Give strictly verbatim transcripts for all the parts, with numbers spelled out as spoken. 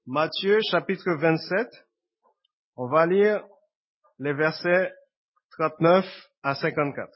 Matthieu chapitre vingt-sept, on va lire les versets trente-neuf à cinquante-quatre.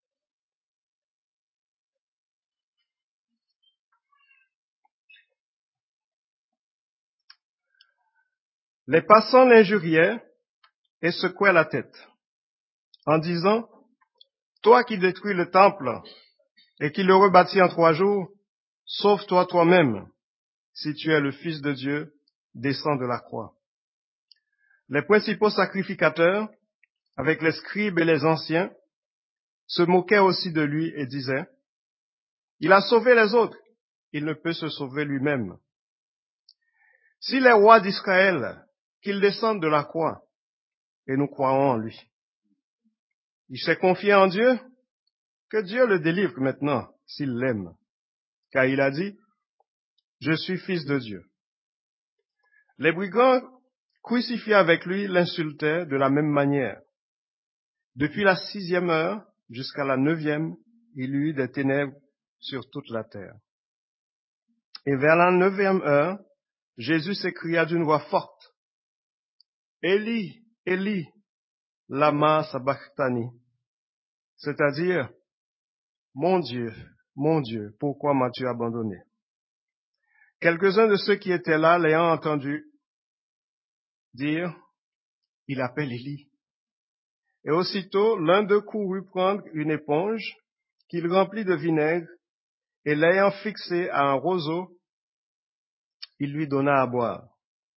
Les passants l'injuriaient et secouaient la tête, en disant, « Toi qui détruis le temple et qui le rebâtis en trois jours, sauve-toi toi-même, si tu es le Fils de Dieu, descends de la croix. » Les principaux sacrificateurs, avec les scribes et les anciens, se moquaient aussi de lui et disaient, « Il a sauvé les autres, il ne peut se sauver lui-même. Si les rois d'Israël, qu'il descende de la croix, et nous croirons en lui. Il s'est confié en Dieu, que Dieu le délivre maintenant, s'il l'aime. Car il a dit, « Je suis fils de Dieu. » Les brigands crucifiés avec lui l'insultaient de la même manière. Depuis la sixième heure jusqu'à la neuvième, il y eut des ténèbres sur toute la terre. Et vers la neuvième heure, Jésus s'écria d'une voix forte, « Élie, Élie, lama sabachthani » c'est-à-dire, « Mon Dieu, mon Dieu, pourquoi m'as-tu abandonné ?» Quelques-uns de ceux qui étaient là, l'ayant entendu dire, « Il appelle Élie. » Et aussitôt, l'un d'eux courut prendre une éponge qu'il remplit de vinaigre, et l'ayant fixée à un roseau, il lui donna à boire.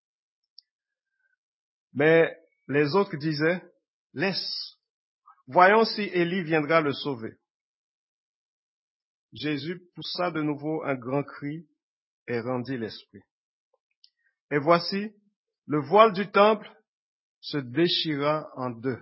Mais les autres disaient, « Laisse, voyons si Élie viendra le sauver. » Jésus poussa de nouveau un grand cri et rendit l'esprit. Et voici, le voile du temple se déchira en deux,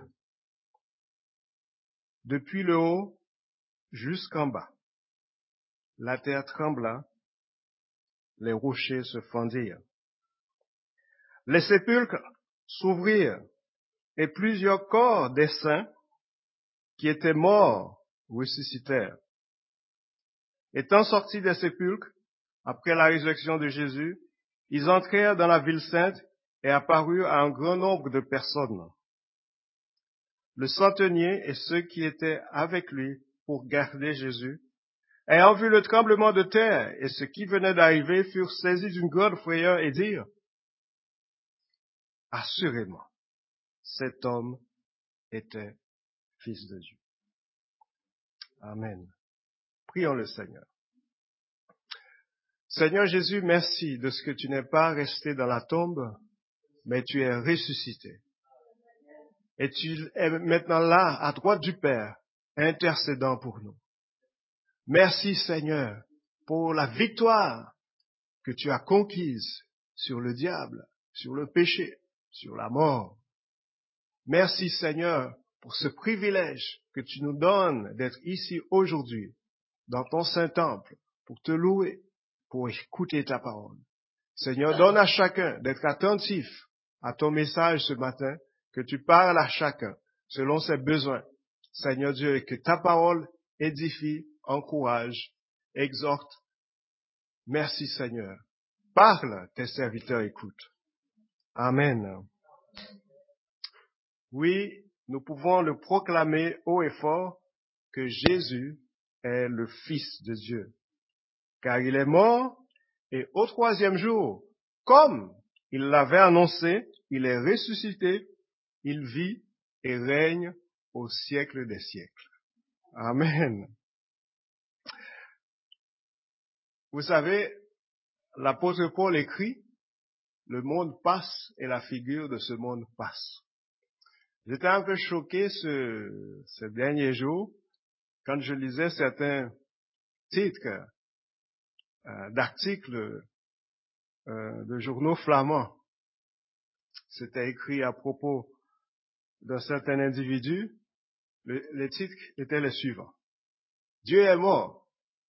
depuis le haut jusqu'en bas. La terre trembla, les rochers se fendirent. Les sépulcres s'ouvrirent, et plusieurs corps des saints qui étaient morts ressuscitèrent. Étant sortis des sépulcres, après la résurrection de Jésus, ils entrèrent dans la ville sainte et apparurent à un grand nombre de personnes. Le centenier et ceux qui étaient avec lui pour garder Jésus, ayant vu le tremblement de terre et ce qui venait d'arriver, furent saisis d'une grande frayeur et dirent, « Assurément, cet homme était Fils de Dieu. » Amen. Prions le Seigneur. Seigneur Jésus, merci de ce que tu n'es pas resté dans la tombe, mais tu es ressuscité. Et tu es maintenant là, à droite du Père, intercédant pour nous. Merci Seigneur pour la victoire que tu as conquise sur le diable, sur le péché, sur la mort. Merci Seigneur pour ce privilège que tu nous donnes d'être ici aujourd'hui, dans ton Saint-Temple, pour te louer, pour écouter ta parole. Seigneur, donne à chacun d'être attentif à ton message ce matin, que tu parles à chacun selon ses besoins. Seigneur Dieu, et que ta parole édifie, encourage, exhorte. Merci Seigneur. Parle, tes serviteurs écoutent. Amen. Oui, nous pouvons le proclamer haut et fort que Jésus est le Fils de Dieu. Car il est mort et au troisième jour, comme il l'avait annoncé, il est ressuscité, il vit et règne au siècle des siècles. Amen. Vous savez, l'apôtre Paul écrit, le monde passe et la figure de ce monde passe. J'étais un peu choqué ce, ces derniers jours quand je lisais certains titres euh, d'articles euh, de journaux flamands. C'était écrit à propos d'un certain individu. Le, les titres étaient les suivants. Dieu est mort.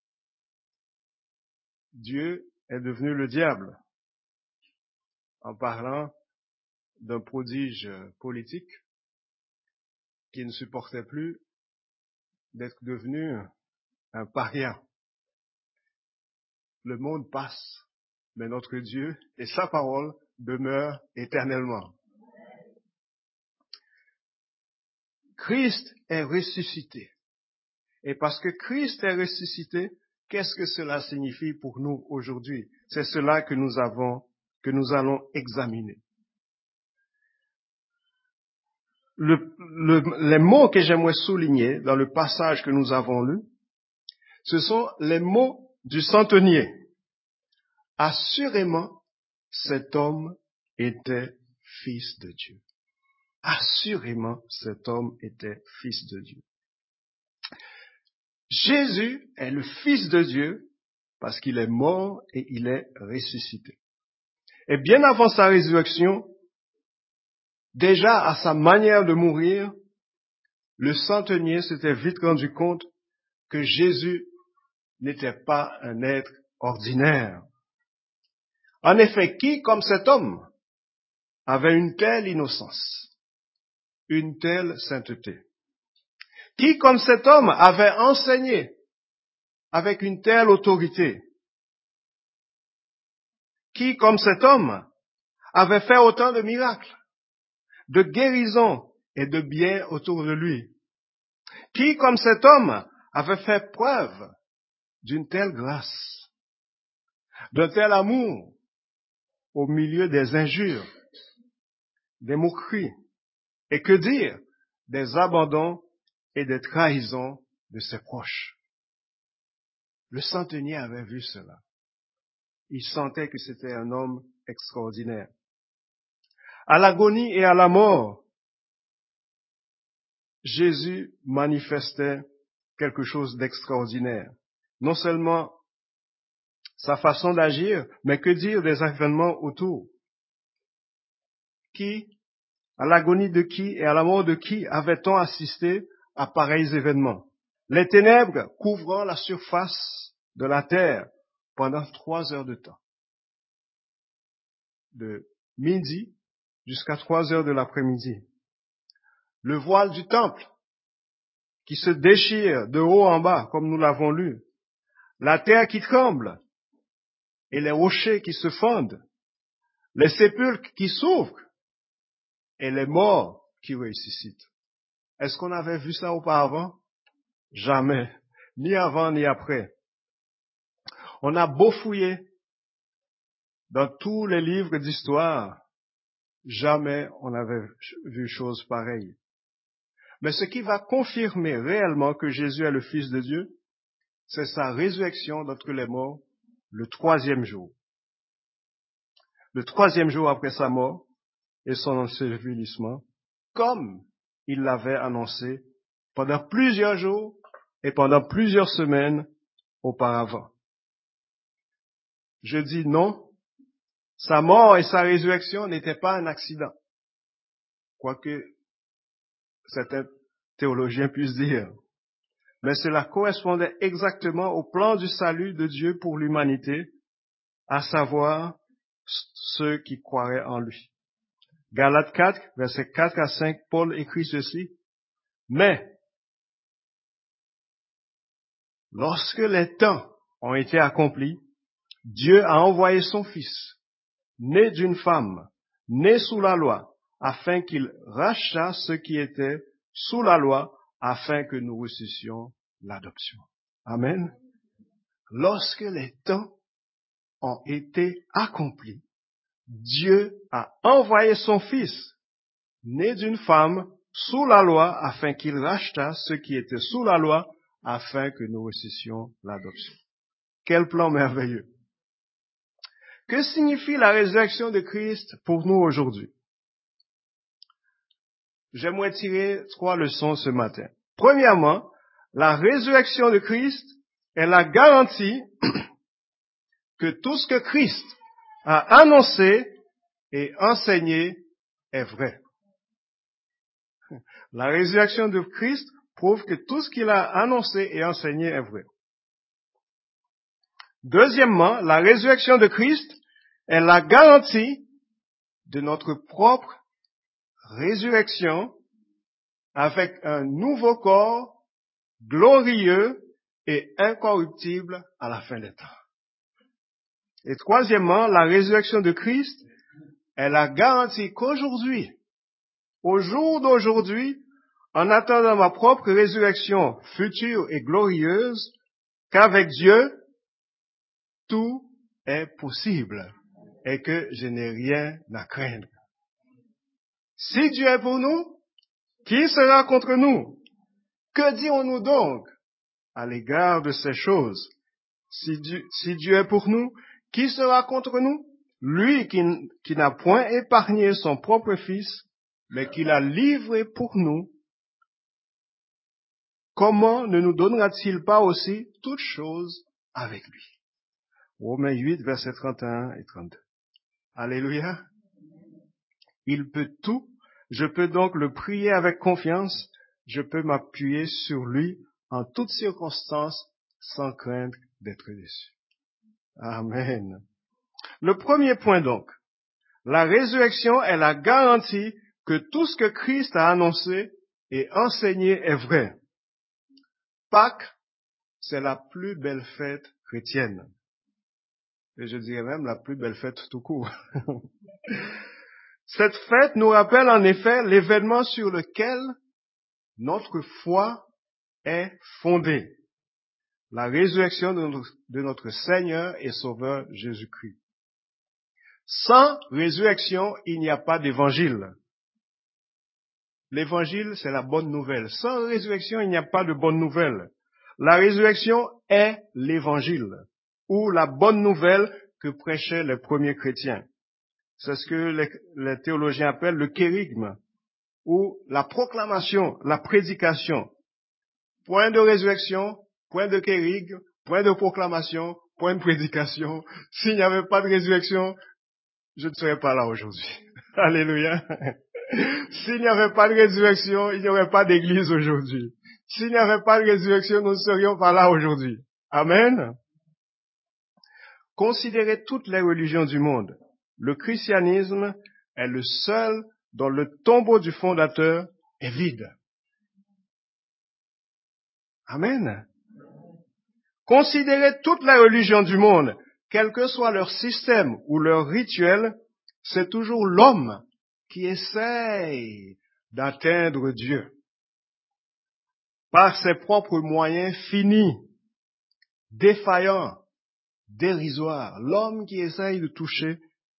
Dieu est devenu le diable. En parlant d'un prodige politique qui ne supportait plus d'être devenu un paria. Le monde passe, mais notre Dieu et sa parole demeure éternellement. Christ est ressuscité. Et parce que Christ est ressuscité, qu'est-ce que cela signifie pour nous aujourd'hui? C'est cela que nous avons, que nous allons examiner. Le, le, les mots que j'aimerais souligner dans le passage que nous avons lu, ce sont les mots du centenier. Assurément, cet homme était fils de Dieu. Assurément, cet homme était fils de Dieu. Jésus est le fils de Dieu parce qu'il est mort et il est ressuscité. Et bien avant sa résurrection, déjà à sa manière de mourir, le centenier s'était vite rendu compte que Jésus n'était pas un être ordinaire. En effet, qui, comme cet homme, avait une telle innocence, une telle sainteté? Qui, comme cet homme, avait enseigné avec une telle autorité? Qui, comme cet homme, avait fait autant de miracles, de guérisons et de biens autour de lui? Qui, comme cet homme, avait fait preuve d'une telle grâce, d'un tel amour au milieu des injures, des moqueries, et que dire des abandons et des trahisons de ses proches? Le centenier avait vu cela. Il sentait que c'était un homme extraordinaire. À l'agonie et à la mort, Jésus manifestait quelque chose d'extraordinaire. Non seulement sa façon d'agir, mais que dire des événements autour? Qui, à l'agonie de qui et à la mort de qui avait-on assisté à pareils événements? Les ténèbres couvrant la surface de la terre pendant trois heures de temps. De midi jusqu'à trois heures de l'après-midi. Le voile du temple qui se déchire de haut en bas, comme nous l'avons lu. La terre qui tremble et les rochers qui se fondent. Les sépulcres qui s'ouvrent et les morts qui ressuscitent. Est-ce qu'on avait vu ça auparavant? Jamais. Ni avant ni après. On a beau fouiller dans tous les livres d'histoire, jamais on n'avait vu chose pareille. Mais ce qui va confirmer réellement que Jésus est le Fils de Dieu, c'est sa résurrection d'entre les morts le troisième jour. Le troisième jour après sa mort et son ensevelissement, comme il l'avait annoncé pendant plusieurs jours et pendant plusieurs semaines auparavant. Je dis non, sa mort et sa résurrection n'étaient pas un accident, quoique certains théologiens puissent dire. Mais cela correspondait exactement au plan du salut de Dieu pour l'humanité, à savoir ceux qui croiraient en lui. Galates quatre, versets quatre à cinq, Paul écrit ceci. Mais, lorsque les temps ont été accomplis, Dieu a envoyé son Fils, né d'une femme, né sous la loi, afin qu'il rachetât ceux qui étaient sous la loi, afin que nous reçussions l'adoption. Amen. Lorsque les temps ont été accomplis, Dieu a envoyé son Fils, né d'une femme, sous la loi, afin qu'il rachetât ceux qui étaient sous la loi, afin que nous reçussions l'adoption. Quel plan merveilleux! Que signifie la résurrection de Christ pour nous aujourd'hui? J'aimerais tirer trois leçons ce matin. Premièrement, la résurrection de Christ est la garantie que tout ce que Christ a annoncé et enseigné est vrai. La résurrection de Christ prouve que tout ce qu'il a annoncé et enseigné est vrai. Deuxièmement, la résurrection de Christ est la garantie de notre propre résurrection avec un nouveau corps glorieux et incorruptible à la fin des temps. Et troisièmement, la résurrection de Christ elle a garanti qu'aujourd'hui, au jour d'aujourd'hui, en attendant ma propre résurrection future et glorieuse, qu'avec Dieu, tout est possible et que je n'ai rien à craindre. Si Dieu est pour nous, qui sera contre nous? Que dirons-nous donc à l'égard de ces choses? Si Dieu, si Dieu est pour nous, qui sera contre nous? Lui qui, qui n'a point épargné son propre Fils, mais qui l'a livré pour nous, comment ne nous donnera-t-il pas aussi toutes choses avec lui? Romains huit, versets trente et un et trente-deux. Alléluia. Il peut tout. Je peux donc le prier avec confiance. Je peux m'appuyer sur lui en toutes circonstances sans craindre d'être déçu. Amen. Le premier point donc, la résurrection est la garantie que tout ce que Christ a annoncé et enseigné est vrai. Pâques, c'est la plus belle fête chrétienne. Et je dirais même la plus belle fête tout court. Cette fête nous rappelle en effet l'événement sur lequel notre foi est fondée. La résurrection de notre, de notre Seigneur et Sauveur Jésus-Christ. Sans résurrection, il n'y a pas d'évangile. L'évangile, c'est la bonne nouvelle. Sans résurrection, il n'y a pas de bonne nouvelle. La résurrection est l'évangile, ou la bonne nouvelle que prêchaient les premiers chrétiens. C'est ce que les, les théologiens appellent le kérigme, ou la proclamation, la prédication. Point de résurrection, point de kérigme, point de proclamation, point de prédication. S'il n'y avait pas de résurrection, je ne serais pas là aujourd'hui. Alléluia. S'il n'y avait pas de résurrection, il n'y aurait pas d'église aujourd'hui. S'il n'y avait pas de résurrection, nous ne serions pas là aujourd'hui. Amen. Considérez toutes les religions du monde. Le christianisme est le seul dont le tombeau du fondateur est vide. Amen. Considérez toutes les religions du monde, quel que soit leur système ou leur rituel, c'est toujours l'homme qui essaye d'atteindre Dieu par ses propres moyens finis, défaillants, dérisoires. L'homme qui essaye de toucher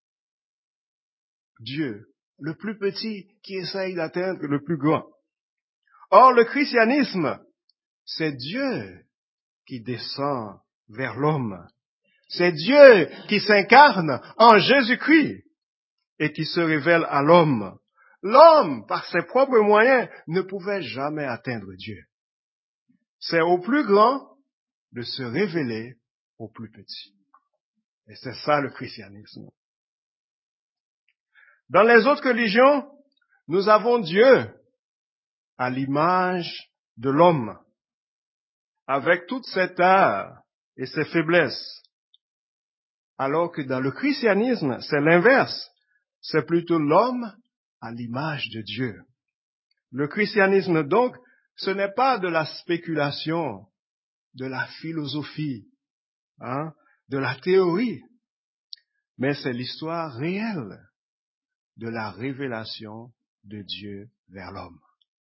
Dieu, le plus petit qui essaye d'atteindre le plus grand. Or, le christianisme, c'est Dieu qui descend vers l'homme. C'est Dieu qui s'incarne en Jésus-Christ et qui se révèle à l'homme. L'homme, par ses propres moyens, ne pouvait jamais atteindre Dieu. C'est au plus grand de se révéler au plus petit. Et c'est ça le christianisme. Dans les autres religions, nous avons Dieu à l'image de l'homme, avec toute ses tares et ses faiblesses. Alors que dans le christianisme, c'est l'inverse. C'est plutôt l'homme à l'image de Dieu. Le christianisme, donc, ce n'est pas de la spéculation, de la philosophie, hein, de la théorie, mais c'est l'histoire réelle de la révélation de Dieu vers l'homme.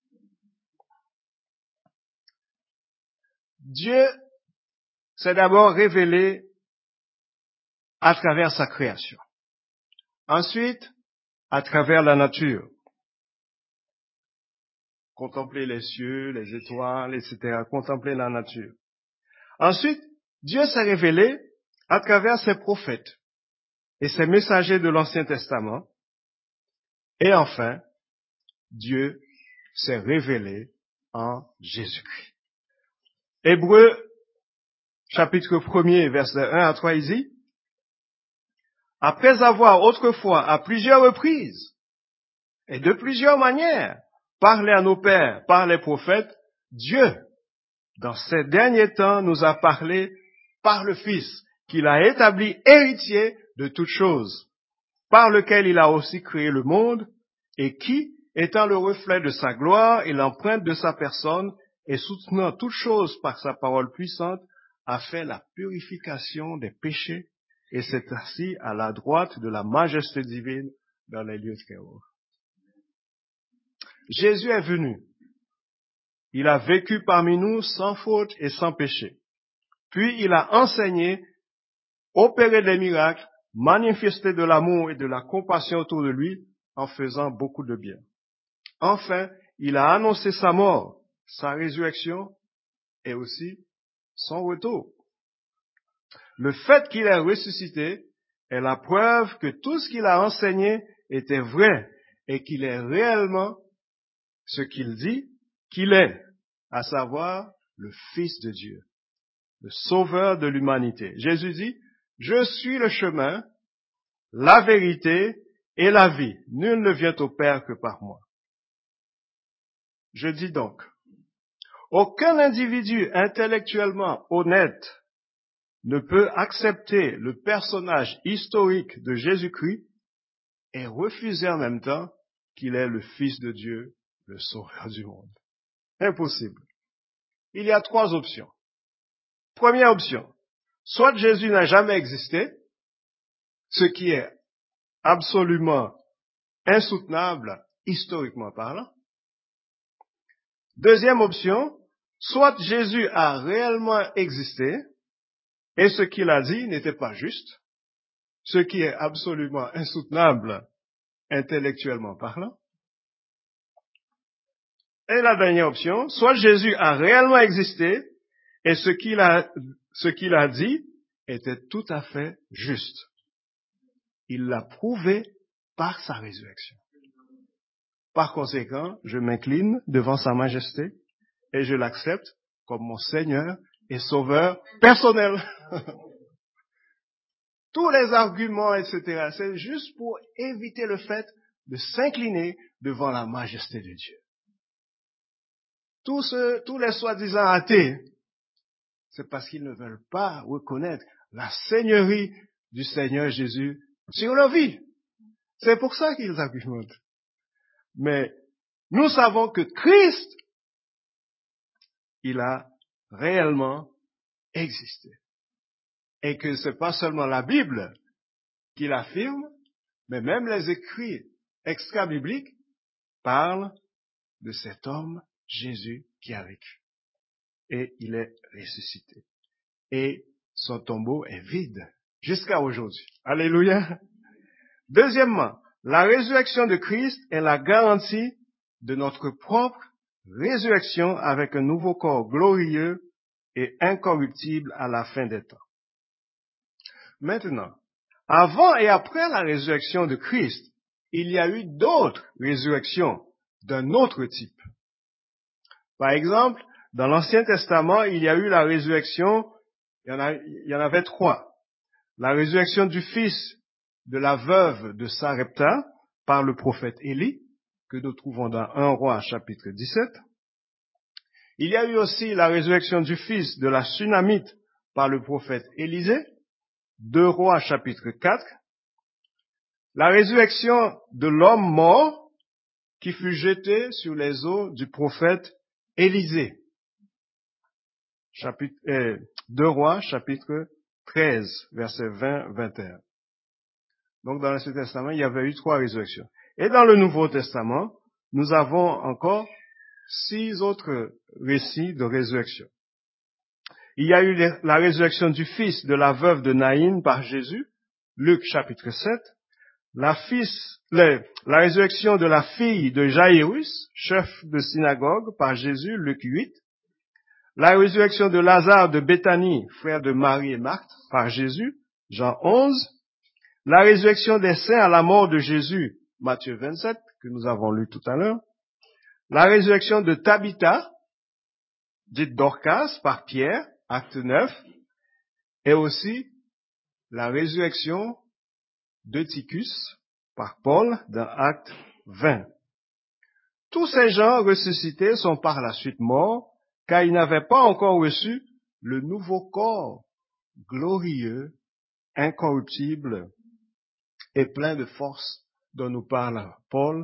Dieu s'est d'abord révélé à travers sa création. Ensuite, à travers la nature. Contempler les cieux, les étoiles, et cetera. Contempler la nature. Ensuite, Dieu s'est révélé à travers ses prophètes et ses messagers de l'Ancien Testament. Et enfin, Dieu s'est révélé en Jésus-Christ. Hébreux, chapitre premier, versets un à trois, il dit, « Après avoir autrefois, à plusieurs reprises, et de plusieurs manières, parlé à nos pères par les prophètes, Dieu, dans ces derniers temps, nous a parlé par le Fils, qu'il a établi héritier de toutes choses, par lequel il a aussi créé le monde, et qui, étant le reflet de sa gloire et l'empreinte de sa personne, et soutenant toutes choses par sa parole puissante, a fait la purification des péchés, et s'est assis à la droite de la majesté divine dans les lieux très hauts. Jésus est venu. Il a vécu parmi nous sans faute et sans péché. Puis il a enseigné, opéré des miracles, manifesté de l'amour et de la compassion autour de lui en faisant beaucoup de bien. Enfin, il a annoncé sa mort, sa résurrection et aussi son retour. Le fait qu'il ait ressuscité est la preuve que tout ce qu'il a enseigné était vrai et qu'il est réellement ce qu'il dit qu'il est, à savoir le Fils de Dieu, le Sauveur de l'humanité. Jésus dit, « Je suis le chemin, la vérité et la vie. Nul ne vient au Père que par moi. » Je dis donc, aucun individu intellectuellement honnête ne peut accepter le personnage historique de Jésus-Christ et refuser en même temps qu'il est le Fils de Dieu, le Sauveur du monde. Impossible. Il y a trois options. Première option, soit Jésus n'a jamais existé, ce qui est absolument insoutenable historiquement parlant. Deuxième option, soit Jésus a réellement existé et ce qu'il a dit n'était pas juste, ce qui est absolument insoutenable intellectuellement parlant. Et la dernière option, soit Jésus a réellement existé et ce qu'il a, ce qu'il a dit était tout à fait juste. Il l'a prouvé par sa résurrection. Par conséquent, je m'incline devant sa majesté et je l'accepte comme mon Seigneur et Sauveur personnel. Tous les arguments, et cetera, c'est juste pour éviter le fait de s'incliner devant la majesté de Dieu. Tous, ceux, tous les soi-disant athées, c'est parce qu'ils ne veulent pas reconnaître la seigneurie du Seigneur Jésus sur leur vie. C'est pour ça qu'ils argumentent. Mais nous savons que Christ, il a réellement existé. Et que ce n'est pas seulement la Bible qui l'affirme, mais même les écrits extra-bibliques parlent de cet homme, Jésus, qui a vécu. Et il est ressuscité. Et son tombeau est vide jusqu'à aujourd'hui. Alléluia. Deuxièmement, la résurrection de Christ est la garantie de notre propre résurrection avec un nouveau corps glorieux et incorruptible à la fin des temps. Maintenant, avant et après la résurrection de Christ, il y a eu d'autres résurrections d'un autre type. Par exemple, dans l'Ancien Testament, il y a eu la résurrection, il y en, a, il y en avait trois. La résurrection du fils de la veuve de Sarepta par le prophète Élie, que nous trouvons dans un roi chapitre dix-sept. Il y a eu aussi la résurrection du fils de la Sunamite par le prophète Élisée, deux rois chapitre quatre. La résurrection de l'homme mort qui fut jeté sur les eaux du prophète Élisée. Chapitre, euh, deux rois chapitre treize, versets vingt à vingt et un. Donc dans l'Ancien Testament, il y avait eu trois résurrections. Et dans le Nouveau Testament, nous avons encore six autres récits de résurrection. Il y a eu la résurrection du fils de la veuve de Naïn par Jésus, Luc chapitre sept. La, fils, la, la résurrection de la fille de Jaïrus, chef de synagogue, par Jésus, Luc huit. La résurrection de Lazare de Béthanie, frère de Marie et Marthe, par Jésus, Jean onze. La résurrection des saints à la mort de Jésus, Matthieu vingt-sept, que nous avons lu tout à l'heure. La résurrection de Tabitha, dite Dorcas, par Pierre, acte neuf. Et aussi la résurrection d'Eutychus, par Paul, dans acte vingt. Tous ces gens ressuscités sont par la suite morts, car ils n'avaient pas encore reçu le nouveau corps glorieux, incorruptible et plein de force dont nous parle Paul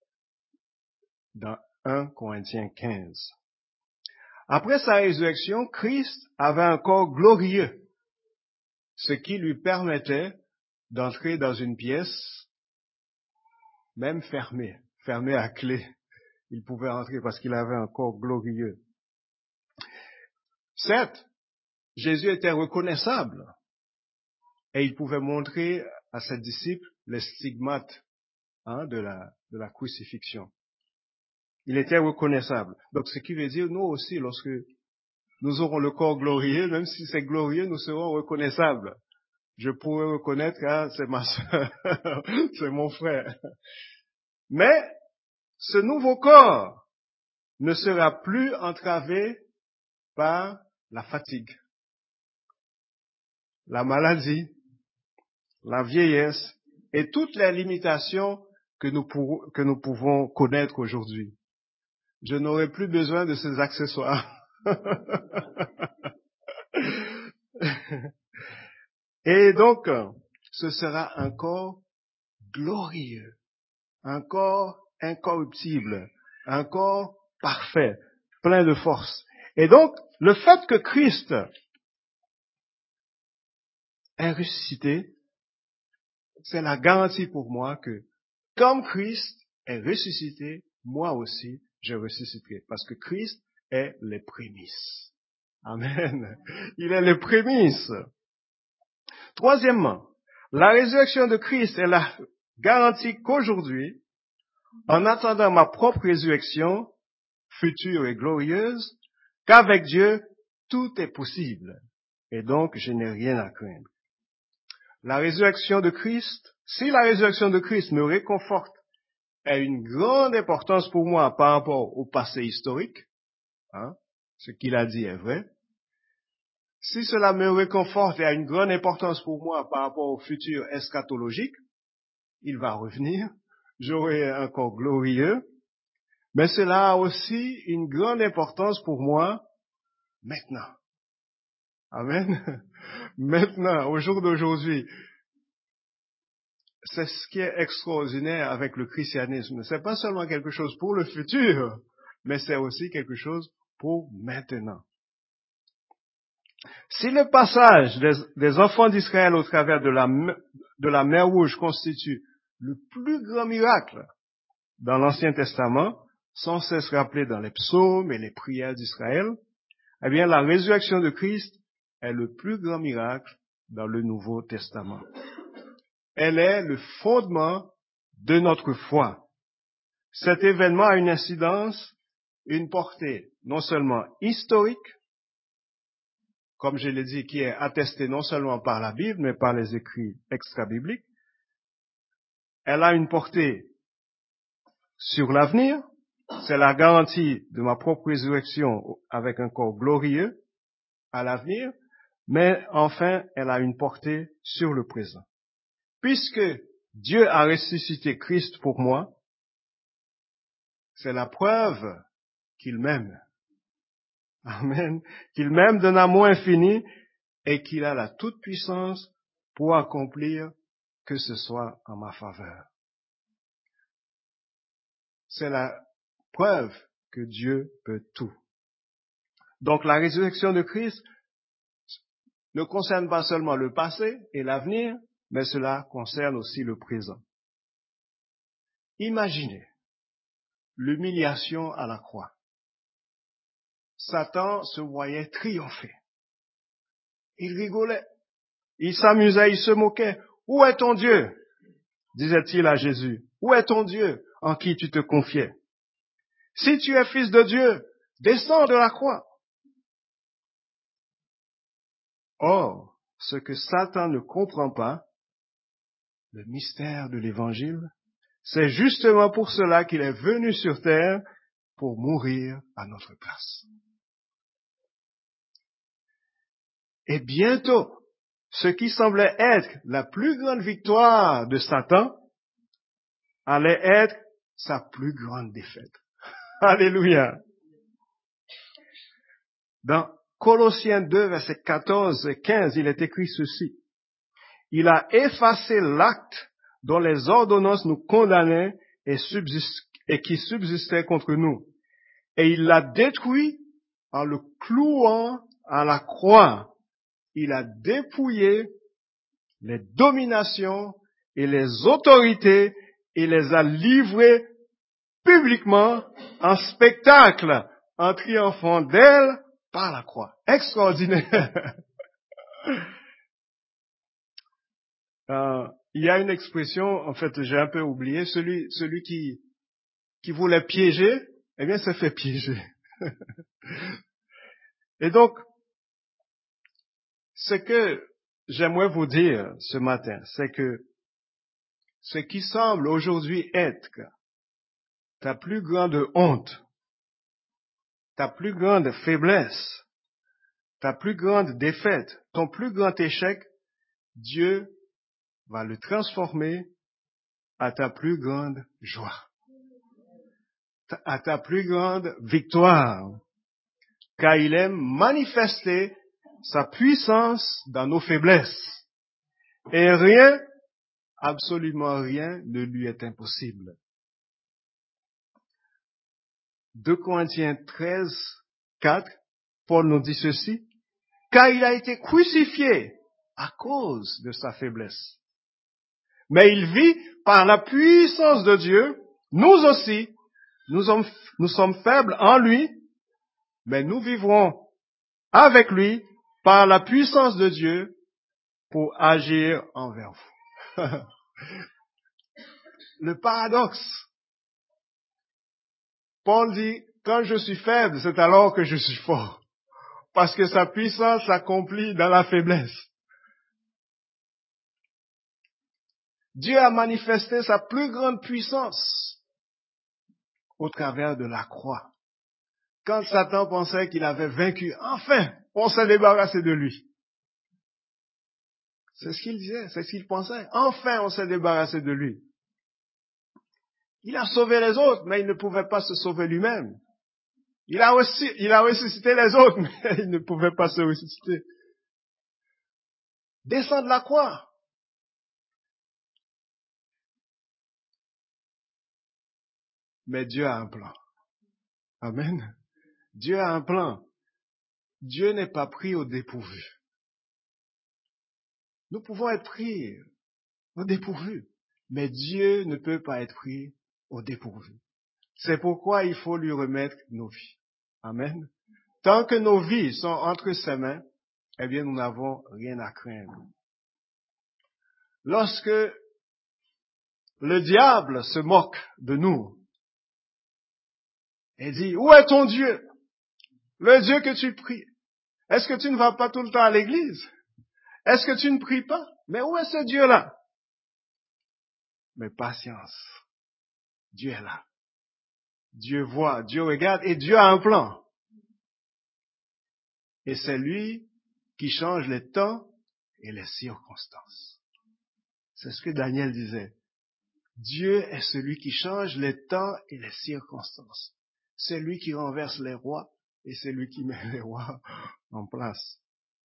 dans un Corinthiens quinze. Après sa résurrection, Christ avait un corps glorieux, ce qui lui permettait d'entrer dans une pièce même fermé, fermé à clé. Il pouvait entrer parce qu'il avait un corps glorieux. Certes, Jésus était reconnaissable et il pouvait montrer à ses disciples les stigmates hein, de, la, de la crucifixion. Il était reconnaissable. Donc, ce qui veut dire, nous aussi, lorsque nous aurons le corps glorieux, même si c'est glorieux, nous serons reconnaissables. Je pourrais reconnaître, ah, c'est ma soeur, c'est mon frère. Mais, ce nouveau corps ne sera plus entravé par la fatigue, la maladie, la vieillesse et toutes les limitations que nous, pour, que nous pouvons connaître aujourd'hui. Je n'aurai plus besoin de ces accessoires. Et donc, ce sera un corps glorieux, un corps incorruptible, un corps parfait, plein de force. Et donc, le fait que Christ est ressuscité, c'est la garantie pour moi que, comme Christ est ressuscité, moi aussi, je ressusciterai. Parce que Christ est les prémices. Amen. Il est les prémices. Troisièmement, la résurrection de Christ est la garantie qu'aujourd'hui, en attendant ma propre résurrection, future et glorieuse, qu'avec Dieu, tout est possible. Et donc, je n'ai rien à craindre. La résurrection de Christ, si la résurrection de Christ me réconforte, a une grande importance pour moi par rapport au passé historique, hein, ce qu'il a dit est vrai. Si cela me réconforte et a une grande importance pour moi par rapport au futur eschatologique, il va revenir, j'aurai un corps glorieux, mais cela a aussi une grande importance pour moi maintenant. Amen. Maintenant, au jour d'aujourd'hui, c'est ce qui est extraordinaire avec le christianisme. C'est pas seulement quelque chose pour le futur, mais c'est aussi quelque chose pour maintenant. Si le passage des, des enfants d'Israël au travers de la, de la mer Rouge constitue le plus grand miracle dans l'Ancien Testament, sans cesse rappelé dans les psaumes et les prières d'Israël, eh bien, la résurrection de Christ est le plus grand miracle dans le Nouveau Testament. Elle est le fondement de notre foi. Cet événement a une incidence, une portée non seulement historique, comme je l'ai dit, qui est attestée non seulement par la Bible, mais par les écrits extra-bibliques. Elle a une portée sur l'avenir. C'est la garantie de ma propre résurrection avec un corps glorieux à l'avenir. Mais enfin, elle a une portée sur le présent. Puisque Dieu a ressuscité Christ pour moi, c'est la preuve qu'il m'aime. Amen. Qu'il m'aime d'un amour infini et qu'il a la toute-puissance pour accomplir que ce soit en ma faveur. C'est la preuve que Dieu peut tout. Donc la résurrection de Christ ne concerne pas seulement le passé et l'avenir, mais cela concerne aussi le présent. Imaginez l'humiliation à la croix. Satan se voyait triompher. Il rigolait, il s'amusait, il se moquait. Où est ton Dieu? Disait-il à Jésus. Où est ton Dieu en qui tu te confiais? Si tu es fils de Dieu, descends de la croix. Or, ce que Satan ne comprend pas, le mystère de l'Évangile, c'est justement pour cela qu'il est venu sur terre pour mourir à notre place. Et bientôt, ce qui semblait être la plus grande victoire de Satan allait être sa plus grande défaite. Alléluia. Dans Colossiens deux, versets quatorze et quinze, il est écrit ceci. Il a effacé l'acte dont les ordonnances nous condamnaient et, subsist- et qui subsistait contre nous. Et il l'a détruit en le clouant à la croix. Il a dépouillé les dominations et les autorités et les a livrés publiquement en spectacle, en triomphant d'elle par la croix. Extraordinaire. euh, il y a une expression, en fait, j'ai un peu oublié, celui, celui qui, qui voulait piéger, eh bien, se fait piéger. Et donc, ce que j'aimerais vous dire ce matin, c'est que ce qui semble aujourd'hui être ta plus grande honte, ta plus grande faiblesse, ta plus grande défaite, ton plus grand échec, Dieu va le transformer à ta plus grande joie, à ta plus grande victoire, car il aime manifester sa puissance dans nos faiblesses. Et rien, absolument rien, ne lui est impossible. deux Corinthiens treize, quatre, Paul nous dit ceci, car il a été crucifié à cause de sa faiblesse. Mais il vit par la puissance de Dieu. Nous aussi, nous sommes, nous sommes faibles en lui, mais nous vivrons avec lui par la puissance de Dieu pour agir envers vous. Le paradoxe. Paul dit, quand je suis faible, c'est alors que je suis fort. Parce que sa puissance s'accomplit dans la faiblesse. Dieu a manifesté sa plus grande puissance au travers de la croix. Quand Satan pensait qu'il avait vaincu, enfin, on s'est débarrassé de lui. C'est ce qu'il disait, c'est ce qu'il pensait. Enfin, on s'est débarrassé de lui. Il a sauvé les autres, mais il ne pouvait pas se sauver lui-même. Il a aussi, il a ressuscité les autres, mais il ne pouvait pas se ressusciter. Descendre la croix. Mais Dieu a un plan. Amen. Dieu a un plan. Dieu n'est pas pris au dépourvu. Nous pouvons être pris au dépourvu, mais Dieu ne peut pas être pris au dépourvu. C'est pourquoi il faut lui remettre nos vies. Amen. Tant que nos vies sont entre ses mains, eh bien, nous n'avons rien à craindre. Lorsque le diable se moque de nous et dit, où est ton Dieu? Le Dieu que tu pries. Est-ce que tu ne vas pas tout le temps à l'église? Est-ce que tu ne pries pas? Mais où est ce Dieu-là? Mais patience. Dieu est là. Dieu voit, Dieu regarde et Dieu a un plan. Et c'est lui qui change les temps et les circonstances. C'est ce que Daniel disait. Dieu est celui qui change les temps et les circonstances. C'est lui qui renverse les rois et c'est lui qui met les rois en place.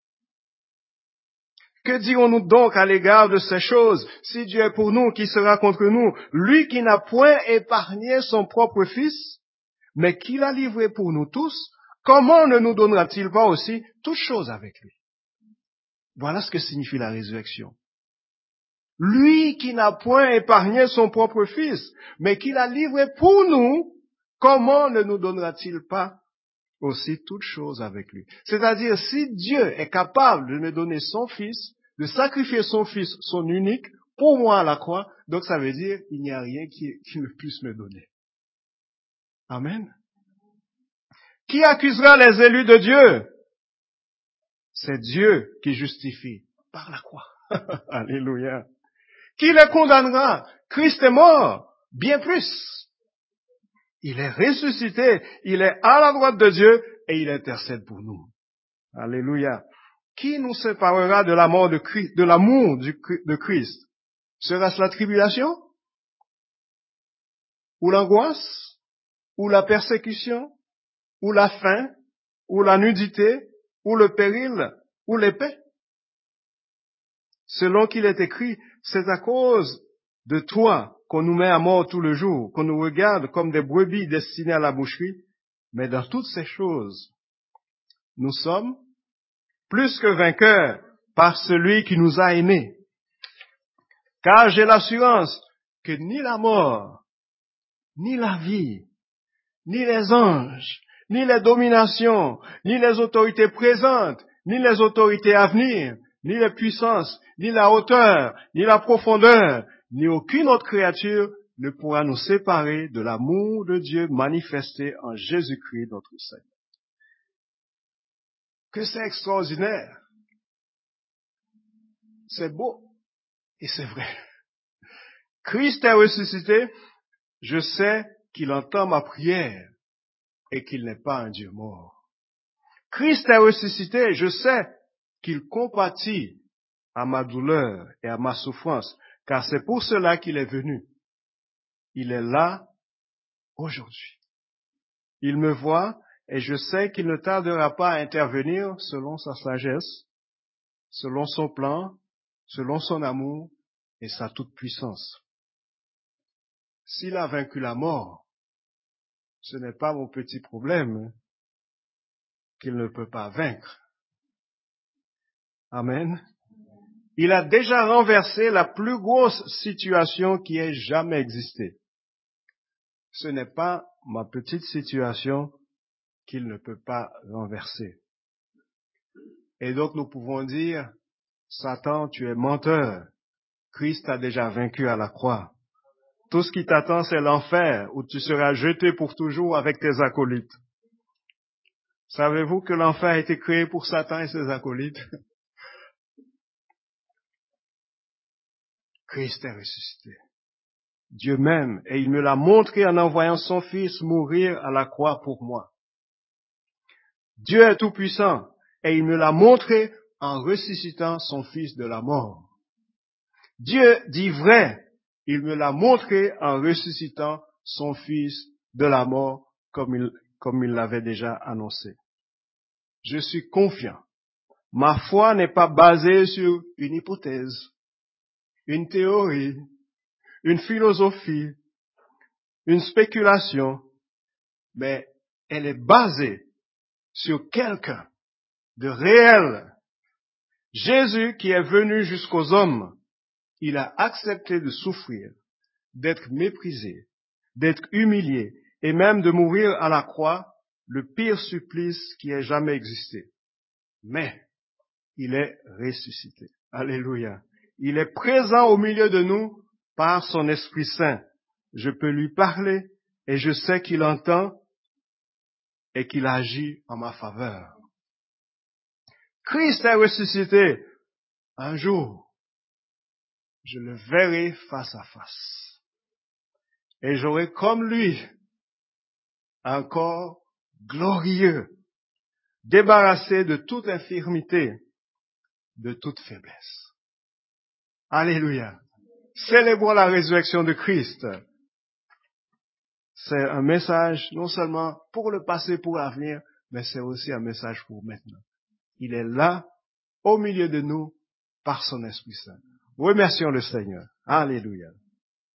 Que dirons-nous donc à l'égard de ces choses? Si Dieu est pour nous, qui sera contre nous? Lui qui n'a point épargné son propre fils, mais qui l'a livré pour nous tous, comment ne nous donnera-t-il pas aussi toutes choses avec lui? Voilà ce que signifie la résurrection. Lui qui n'a point épargné son propre fils, mais qui l'a livré pour nous, comment ne nous donnera-t-il pas aussi toutes choses avec lui? C'est-à-dire, si Dieu est capable de me donner son fils, de sacrifier son fils, son unique, pour moi à la croix, donc ça veut dire qu'il n'y a rien qui, qui ne puisse me donner. Amen. Qui accusera les élus de Dieu? C'est Dieu qui justifie par la croix. Alléluia. Qui les condamnera? Christ est mort, bien plus. Il est ressuscité, il est à la droite de Dieu et il intercède pour nous. Alléluia. Qui nous séparera de l'amour de Christ, de l'amour de Christ? Sera-ce la tribulation? Ou l'angoisse? Ou la persécution? Ou la faim? Ou la nudité? Ou le péril? Ou l'épée? Selon qu'il est écrit, c'est à cause de toi qu'on nous met à mort tout le jour, qu'on nous regarde comme des brebis destinées à la boucherie. Mais dans toutes ces choses, nous sommes plus que vainqueurs par celui qui nous a aimés. Car j'ai l'assurance que ni la mort, ni la vie, ni les anges, ni les dominations, ni les autorités présentes, ni les autorités à venir, ni les puissances, ni la hauteur, ni la profondeur, ni aucune autre créature ne pourra nous séparer de l'amour de Dieu manifesté en Jésus-Christ notre Seigneur. Que c'est extraordinaire. C'est beau et c'est vrai. Christ est ressuscité, je sais qu'il entend ma prière et qu'il n'est pas un Dieu mort. Christ est ressuscité, je sais qu'il compatit à ma douleur et à ma souffrance, car c'est pour cela qu'il est venu. Il est là aujourd'hui. Il me voit et je sais qu'il ne tardera pas à intervenir selon sa sagesse, selon son plan, selon son amour et sa toute-puissance. S'il a vaincu la mort, ce n'est pas mon petit problème qu'il ne peut pas vaincre. Amen. Il a déjà renversé la plus grosse situation qui ait jamais existé. Ce n'est pas ma petite situation qu'il ne peut pas renverser. Et donc nous pouvons dire, Satan, tu es menteur. Christ a déjà vaincu à la croix. Tout ce qui t'attend, c'est l'enfer, où tu seras jeté pour toujours avec tes acolytes. Savez-vous que l'enfer a été créé pour Satan et ses acolytes? Christ est ressuscité. Dieu m'aime et il me l'a montré en envoyant son Fils mourir à la croix pour moi. Dieu est tout-puissant et il me l'a montré en ressuscitant son Fils de la mort. Dieu dit vrai, il me l'a montré en ressuscitant son Fils de la mort comme il, comme il l'avait déjà annoncé. Je suis confiant. Ma foi n'est pas basée sur une hypothèse, une théorie, une philosophie, une spéculation, mais elle est basée sur quelqu'un de réel. Jésus qui est venu jusqu'aux hommes, il a accepté de souffrir, d'être méprisé, d'être humilié et même de mourir à la croix, le pire supplice qui ait jamais existé. Mais il est ressuscité. Alléluia. Il est présent au milieu de nous par son Esprit Saint. Je peux lui parler et je sais qu'il entend et qu'il agit en ma faveur. Christ est ressuscité. Un jour, je le verrai face à face. Et j'aurai comme lui un corps glorieux, débarrassé de toute infirmité, de toute faiblesse. Alléluia. Célébrons la résurrection de Christ. C'est un message non seulement pour le passé, pour l'avenir, mais c'est aussi un message pour maintenant. Il est là, au milieu de nous, par son Esprit Saint. Remercions le Seigneur. Alléluia.